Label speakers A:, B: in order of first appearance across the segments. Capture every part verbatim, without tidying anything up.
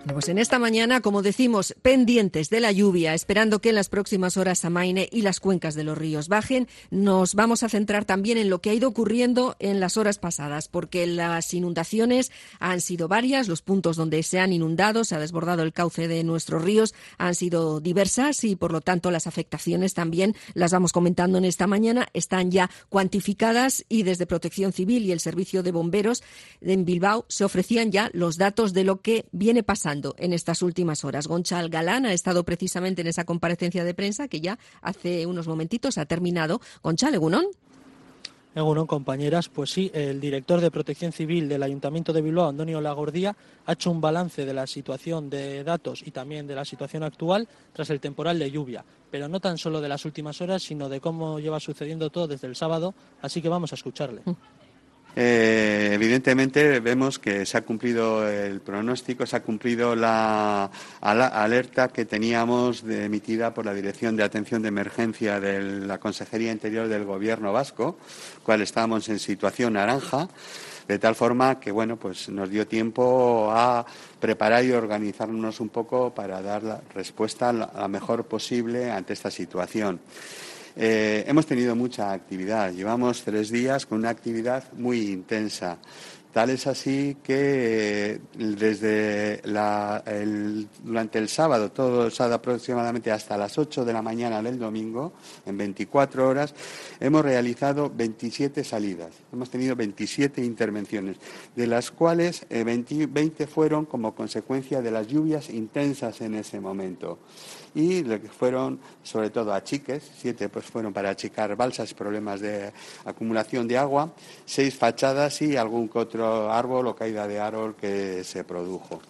A: Pues en esta mañana, como decimos, pendientes de la lluvia, esperando que en las próximas horas amaine y las cuencas de los ríos bajen, nos vamos a centrar también en lo que ha ido ocurriendo en las horas pasadas, porque las inundaciones han sido varias, los puntos donde se han inundado, se ha desbordado el cauce de nuestros ríos, han sido diversas y, por lo tanto, las afectaciones también las vamos comentando en esta mañana, están ya cuantificadas y desde Protección Civil y el Servicio de Bomberos en Bilbao se ofrecían ya los datos de lo que viene pasando en estas últimas horas. Gonchal Galán ha estado precisamente en esa comparecencia de prensa que ya hace unos momentitos ha terminado. Gonchal, egunon.
B: Egunon, compañeras. Pues sí, el director de Protección Civil del Ayuntamiento de Bilbao, Antonio Lagordía, ha hecho un balance de la situación de datos y también de la situación actual tras el temporal de lluvia, pero no tan solo de las últimas horas, sino de cómo lleva sucediendo todo desde el sábado, así que vamos a escucharle.
C: Mm. Eh, evidentemente vemos que se ha cumplido el pronóstico, se ha cumplido la, la alerta que teníamos de, emitida por la Dirección de Atención de Emergencia de la Consejería Interior del Gobierno vasco, cual estábamos en situación naranja, de tal forma que bueno, pues nos dio tiempo a preparar y organizarnos un poco para dar la respuesta la, la mejor posible ante esta situación. Eh, hemos tenido mucha actividad, llevamos tres días con una actividad muy intensa. Tal es así que eh, desde la, el, durante el sábado, todo el sábado aproximadamente hasta las ocho de la mañana del domingo, en veinticuatro horas, hemos realizado veintisiete salidas. Hemos tenido veintisiete intervenciones, de las cuales eh, veinte, veinte fueron como consecuencia de las lluvias intensas en ese momento. Y lo que fueron sobre todo achiques, siete pues fueron para achicar balsas, problemas de acumulación de agua, seis fachadas y algún que otro árbol o caída de árbol que se produjo.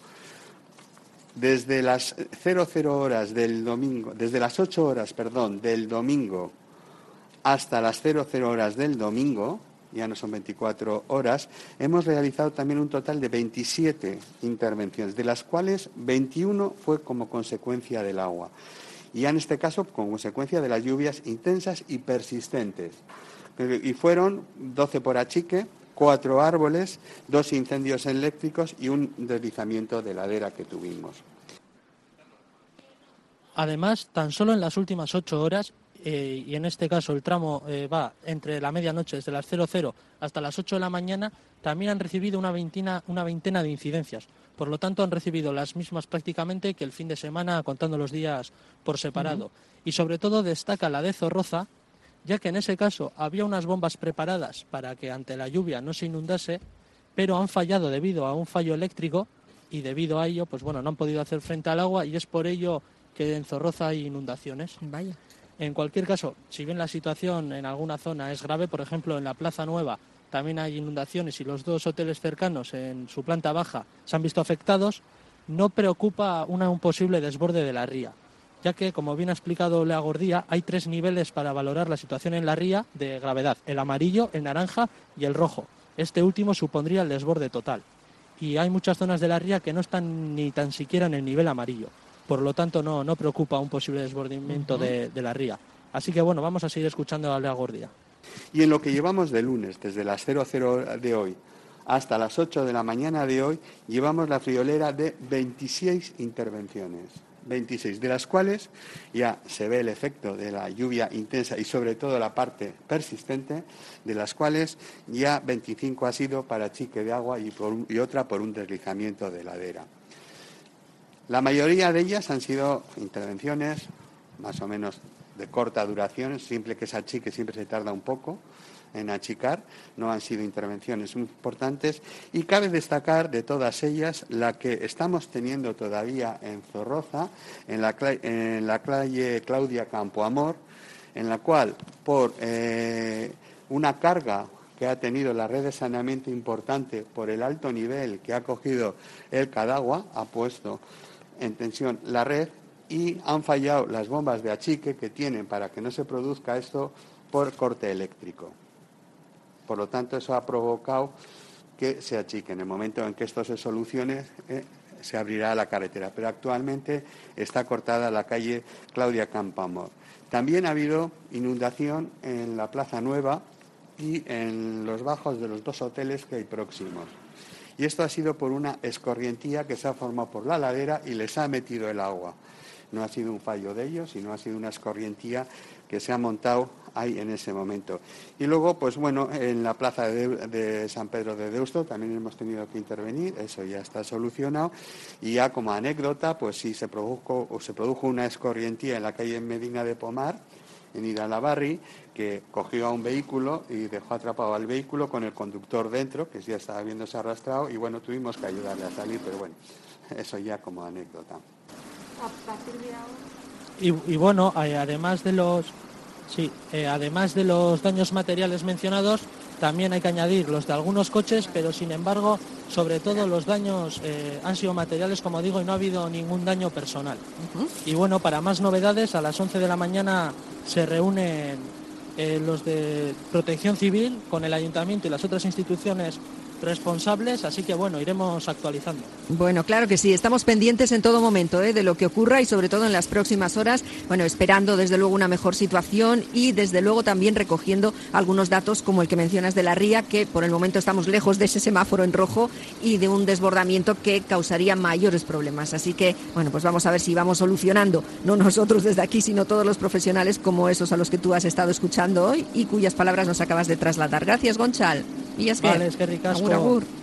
C: Desde las cero cero horas del domingo, desde las ocho horas, perdón, del domingo hasta las cero cero horas del domingo, ya no son veinticuatro horas, hemos realizado también un total de veintisiete intervenciones, de las cuales veintiuno fue como consecuencia del agua. Y en este caso, como consecuencia de las lluvias intensas y persistentes. Y fueron doce por achique, cuatro árboles, dos incendios eléctricos y un deslizamiento de ladera que tuvimos.
B: Además, tan solo en las últimas ocho horas, eh, y en este caso el tramo eh, va entre la medianoche, desde las cero cero hasta las ocho de la mañana, también han recibido una veintena, una veintena de incidencias. Por lo tanto, han recibido las mismas prácticamente que el fin de semana, contando los días por separado. Uh-huh. Y sobre todo destaca la de Zorroza, ya que en ese caso había unas bombas preparadas para que ante la lluvia no se inundase, pero han fallado debido a un fallo eléctrico y debido a ello, pues bueno, no han podido hacer frente al agua y es por ello que en Zorroza hay inundaciones.
A: Vaya.
B: En cualquier caso, si bien la situación en alguna zona es grave, por ejemplo, en la Plaza Nueva también hay inundaciones y los dos hoteles cercanos en su planta baja se han visto afectados, no preocupa una, un posible desborde de la ría, ya que, como bien ha explicado Lagordía, hay tres niveles para valorar la situación en la ría de gravedad: el amarillo, el naranja y el rojo. Este último supondría el desborde total. Y hay muchas zonas de la ría que no están ni tan siquiera en el nivel amarillo. Por lo tanto, no, no preocupa un posible desbordamiento uh-huh. de, de la ría. Así que, bueno, vamos a seguir escuchando a Lagordía.
C: Y en lo que llevamos de lunes, desde las cero cero de hoy hasta las ocho de la mañana de hoy, llevamos la friolera de veintiséis intervenciones. veintiséis, de las cuales ya se ve el efecto de la lluvia intensa y sobre todo la parte persistente, de las cuales ya veinticinco ha sido para achique de agua y, por un, y otra por un deslizamiento de ladera. La mayoría de ellas han sido intervenciones más o menos de corta duración, siempre que se achique siempre se tarda un poco en achicar, no han sido intervenciones importantes y cabe destacar de todas ellas la que estamos teniendo todavía en Zorroza, en la, en la calle Claudia Campoamor, en la cual por eh, una carga que ha tenido la red de saneamiento importante por el alto nivel que ha cogido el Cadagua, ha puesto en tensión la red y han fallado las bombas de achique que tienen para que no se produzca esto por corte eléctrico. Por lo tanto, eso ha provocado que se achique. En el momento en que esto se solucione, eh, se abrirá la carretera. Pero actualmente está cortada la calle Claudia Campoamor. También ha habido inundación en la Plaza Nueva y en los bajos de los dos hoteles que hay próximos. y esto ha sido por una escorrientía que se ha formado por la ladera y les ha metido el agua. No ha sido un fallo de ellos, sino ha sido una escorrientía que se ha montado ahí en ese momento. Y luego, pues bueno, en la plaza de, de San Pedro de Deusto también hemos tenido que intervenir, eso ya está solucionado. Y ya como anécdota, pues sí se produjo, o se produjo una escorrientía en la calle Medina de Pomar, en Iralabarri, que cogió a un vehículo y dejó atrapado al vehículo con el conductor dentro, que ya estaba viéndose arrastrado, y bueno, tuvimos que ayudarle a salir, pero bueno, eso ya como anécdota.
A: A partir de ahora...
B: Y, y bueno, eh, además de los sí, eh, además de los daños materiales mencionados, también hay que añadir los de algunos coches, pero sin embargo, sobre todo los daños eh, han sido materiales, como digo, y no ha habido ningún daño personal. Uh-huh. Y bueno, para más novedades, a las once de la mañana se reúnen eh, los de Protección Civil con el Ayuntamiento y las otras instituciones responsables, así que bueno, iremos actualizando.
A: Bueno, claro que sí, estamos pendientes en todo momento ¿eh? de lo que ocurra y sobre todo en las próximas horas, bueno, esperando desde luego una mejor situación y desde luego también recogiendo algunos datos como el que mencionas de la ría, que por el momento estamos lejos de ese semáforo en rojo y de un desbordamiento que causaría mayores problemas, así que bueno, pues vamos a ver si vamos solucionando, no nosotros desde aquí, sino todos los profesionales como esos a los que tú has estado escuchando hoy y cuyas palabras nos acabas de trasladar. Gracias, Gonçal. Y es que,
B: vale, es que ricasco.
A: agur, agur.